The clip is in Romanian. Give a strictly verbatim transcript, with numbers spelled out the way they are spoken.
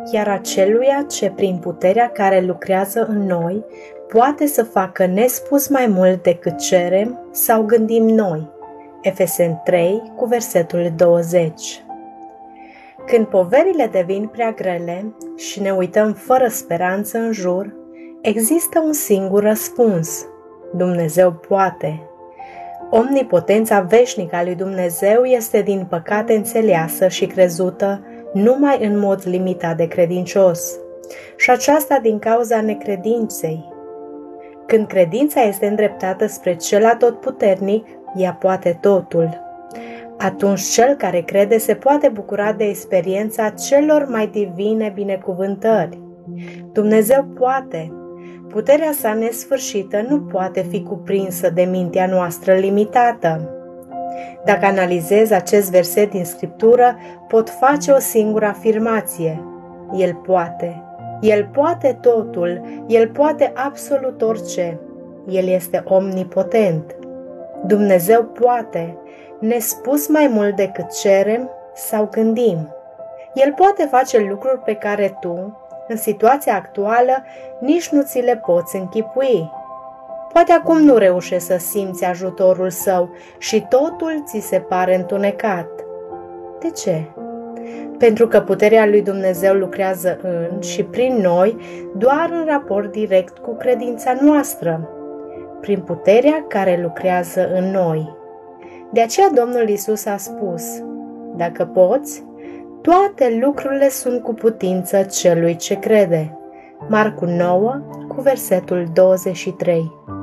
iar aceluia ce prin puterea care lucrează în noi poate să facă nespus mai mult decât cerem sau gândim noi. Efeseni trei, cu versetul douăzeci. Când poverile devin prea grele și ne uităm fără speranță în jur, există un singur răspuns: Dumnezeu poate. Omnipotența veșnică a lui Dumnezeu este din păcate înțeleasă și crezută numai în mod limitat de credincios, și aceasta din cauza necredinței. Când credința este îndreptată spre cel atotputernic, ea poate totul. Atunci cel care crede se poate bucura de experiența celor mai divine binecuvântări. Dumnezeu poate. Puterea sa nesfârșită nu poate fi cuprinsă de mintea noastră limitată. Dacă analizez acest verset din Scriptură, pot face o singură afirmație: El poate. El poate totul. El poate absolut orice. El este omnipotent. Dumnezeu poate, nespus mai mult decât cerem sau gândim. El poate face lucruri pe care tu, în situația actuală, nici nu ți le poți închipui. Poate acum nu reușești să simți ajutorul său și totul ți se pare întunecat. De ce? Pentru că puterea lui Dumnezeu lucrează în și prin noi doar în raport direct cu credința noastră, prin puterea care lucrează în noi. De aceea Domnul Iisus a spus: dacă poți, toate lucrurile sunt cu putință celui ce crede. Marcu nouă, cu versetul douăzeci și trei.